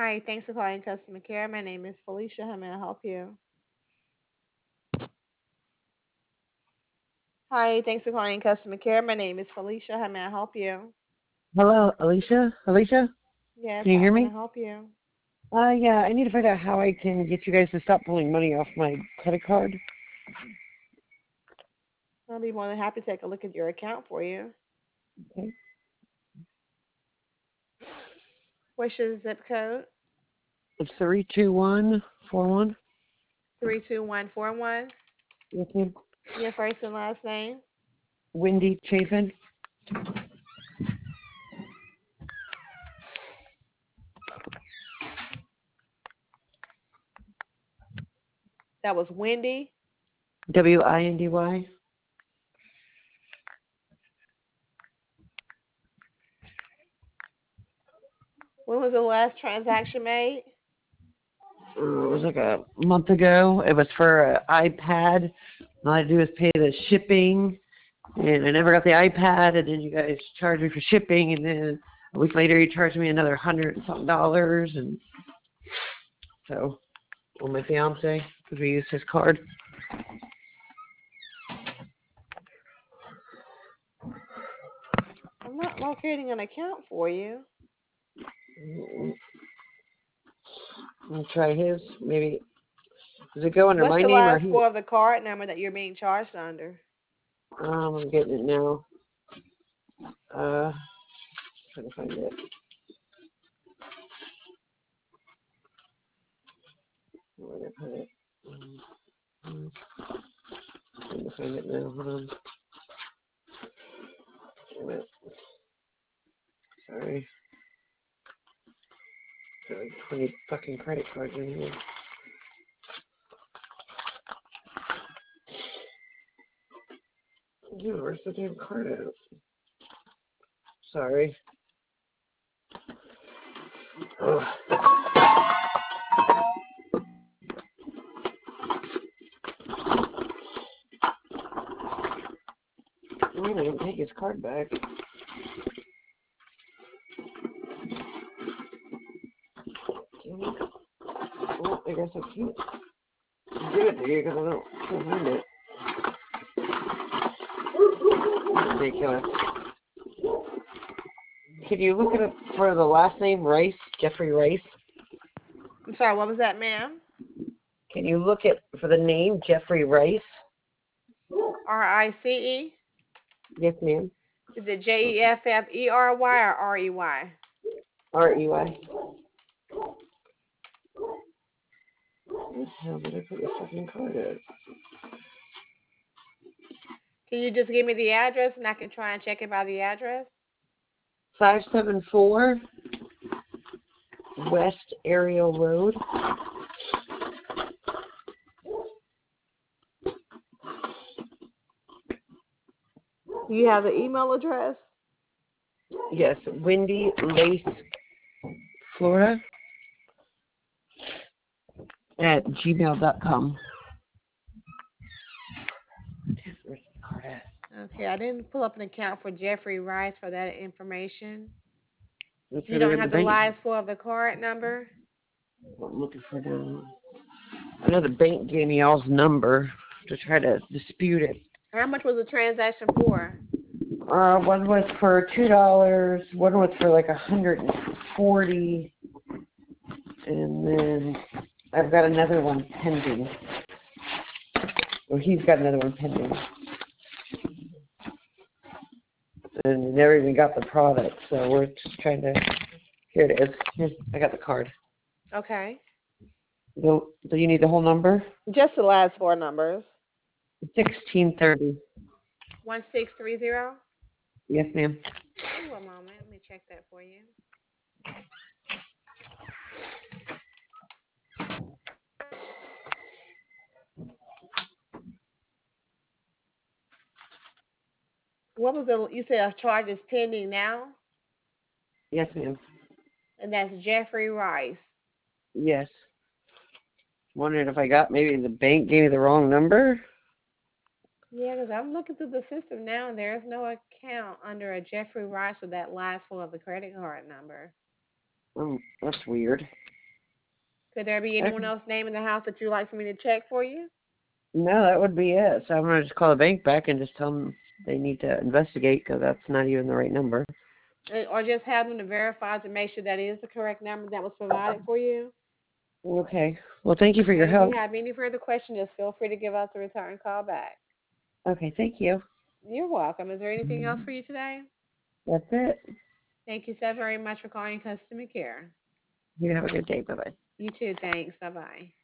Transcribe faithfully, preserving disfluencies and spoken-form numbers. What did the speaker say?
Hi, thanks for calling customer care. My name is Felicia. How may I help you? Hi, thanks for calling customer care. My name is Felicia. How may I help you? Hello, Alicia? Alicia? Yes, Can you how hear can I me? help you? Uh, yeah, I need to find out how I can get you guys to stop pulling money off my credit card. I'll be more than happy to take a look at your account for you. Okay. What's your zip code? It's three two one four one. three two one four one. Yes, ma'am. Your first and last name? Wendy Chafin. That was Wendy. W I N D Y. When was the last transaction made? Uh, it was like a month ago. It was for an iPad. All I had to do was pay the shipping, and I never got the iPad, and then you guys charged me for shipping, and then a week later you charged me another hundred and something dollars, and so, well, my fiance, because we used his card. I'm not locating an account for you. I'll try his. Maybe does it go under What's my the name or last his? four of the card number that you're being charged under? Um, I'm getting it now. Uh, trying to find it. Where did I put it? Um, trying to find it now. Hold on. Damn it. Sorry. Got like twenty fucking credit cards in here. Dude, where's the damn card at? Sorry. Oh. Why did I take his card back? Damn it. Well, I guess I can't give it to you because I don't can't find it. Ridiculous. Could you look it up for the last name, Rice? Jeffrey Rice? I'm sorry, what was that, ma'am? Can you look at for the name, Jeffrey Rice? R I C E? Yes, ma'am. Is it J E F F E R Y or R E Y? R E Y. Where the hell did I put the fucking card at? Can you just give me the address and I can try and check it by the address? five seven four West Ariel Road. Do you have the email address? Yes, Windy Lace, Florida at gmail dot com. Where's the card at? Okay, I didn't pull up an account for Jeffrey Rice for that information. Let's You see, look don't at the have the bank. last four of the card number? I'm looking for the. I know the bank gave me y'all's number to try to dispute it. How much was the transaction for? Uh, one was for two dollars. One was for like a hundred and forty, and then I've got another one pending. Well, he's got another one pending, and we never even got the product. So we're just trying to. Here it is. Here's, I got the card. Okay. Do, do you need the whole number? Just the last four numbers. Sixteen thirty. one six three zero? Yes, ma'am. Give me one moment. Let me check that for you. What was the, you said a charge is pending now? Yes, ma'am. And that's Jeffrey Rice. Yes. Wondering if I got maybe the bank gave me the wrong number. Yeah, because I'm looking through the system now and there's no account under a Jeffrey Rice with that last four of the credit card number. Oh, that's weird. Could there be anyone Okay. else's name in the house that you'd like for me to check for you? No, that would be it. So I'm gonna just call the bank back and just tell them they need to investigate because that's not even the right number. Uh, Or just have them to verify to make sure that is the correct number that was provided for you? Okay. Well, thank you for your And if you help. have any further questions, just feel free to give us a return call back. Okay, thank you. You're welcome. Is there anything else for you today? That's it. Thank you so very much for calling customer care. You have a good day. Bye bye. You too. Thanks. Bye bye.